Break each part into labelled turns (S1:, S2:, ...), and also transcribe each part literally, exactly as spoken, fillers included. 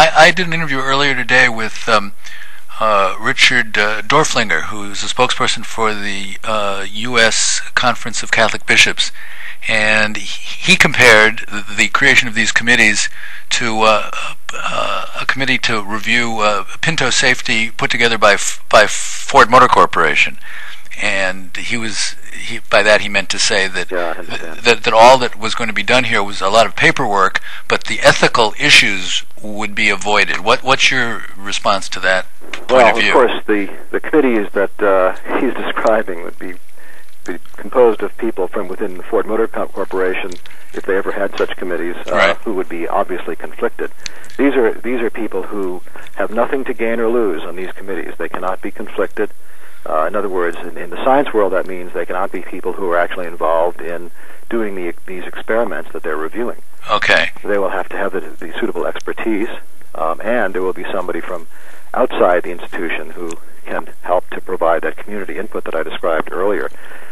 S1: I, I did an interview earlier today with um, uh, Richard uh, Dorflinger, who's a spokesperson for the uh, U S Conference of Catholic Bishops, and he compared the creation of these committees to uh, uh, a committee to review uh, Pinto safety put together by by Ford Motor Corporation. And he was he, by that he meant to say that,
S2: yeah,
S1: that that all that was going to be done here was a lot of paperwork, but the ethical issues would be avoided. What what's your response to that point
S2: well,
S1: of view?
S2: Well, of course, the the committees that uh, he's describing would be, be composed of people from within the Ford Motor Corporation, if they ever had such committees, uh,
S1: right.
S2: who would be obviously conflicted. These are these are people who have nothing to gain or lose on these committees. They cannot be conflicted. Uh, in other words, in, in the science world, that means they cannot be people who are actually involved in doing the, these experiments that they're reviewing.
S1: Okay.
S2: They will have to have the, the suitable expertise, um, and there will be somebody from outside the institution who can help to provide that community input that I described earlier.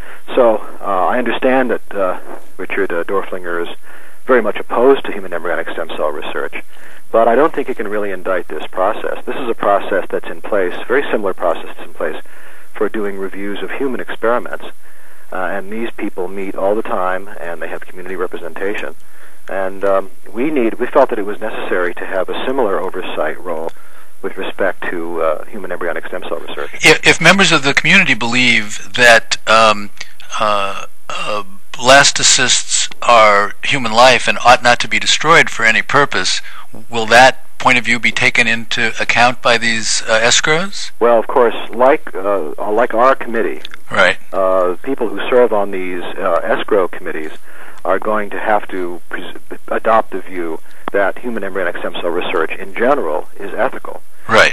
S2: So uh, I understand that uh, Richard uh, Dorflinger is very much opposed to human embryonic stem cell research, but I don't think he can really indict this process. This is a process that's in place, very similar process that's in place for doing reviews of human experiments. Uh, and these people meet all the time, and they have community representation. And um, we need, we felt that it was necessary to have a similar oversight role with respect to uh, human embryonic stem cell research.
S1: If, if members of the community believe that um, uh, uh, blastocysts are human life and ought not to be destroyed for any purpose, will that point of view be taken into account by these uh, escrows?
S2: Well, of course, like uh, like our committee,
S1: right?
S2: Uh, people who serve on these uh, escrow committees are going to have to pres- adopt the view that human embryonic stem cell research in general is ethical.
S1: Right.